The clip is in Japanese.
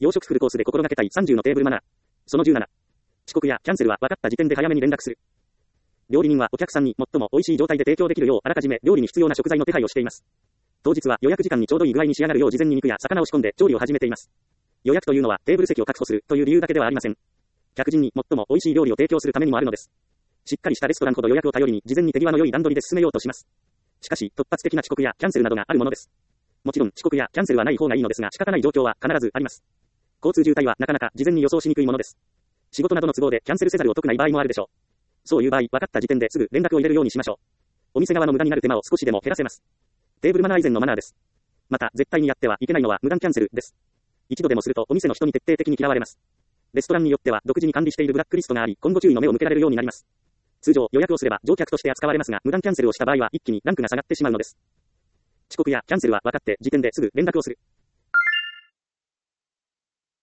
洋食フルコースで心がけたい30のテーブルマナー。その17。遅刻やキャンセルは分かった時点で早めに連絡する。料理人はお客さんに最も美味しい状態で提供できるようあらかじめ料理に必要な食材の手配をしています。当日は予約時間にちょうどいい具合に仕上がるよう事前に肉や魚を仕込んで調理を始めています。予約というのはテーブル席を確保するという理由だけではありません。客人に最も美味しい料理を提供するためにもあるのです。しっかりしたレストランほど予約を頼りに事前に手際の良い段取りで進めようとします。しかし突発的な遅刻やキャンセルなどがあるものです。もちろん遅刻やキャンセルはない方がいいのですが仕方ない状況は必ずあります。交通渋滞はなかなか事前に予想しにくいものです。仕事などの都合でキャンセルせざるを得ない場合もあるでしょう。そういう場合、分かった時点ですぐ連絡を入れるようにしましょう。お店側の無駄になる手間を少しでも減らせます。テーブルマナー以前のマナーです。また、絶対にやってはいけないのは無断キャンセルです。一度でもするとお店の人に徹底的に嫌われます。レストランによっては独自に管理しているブラックリストがあり、今後注意の目を向けられるようになります。通常、予約をすれば乗客として扱われますが、無断キャンセルをした場合は一気にランクが下がってしまうのです。遅刻やキャンセルは分かって時点ですぐ連絡をする。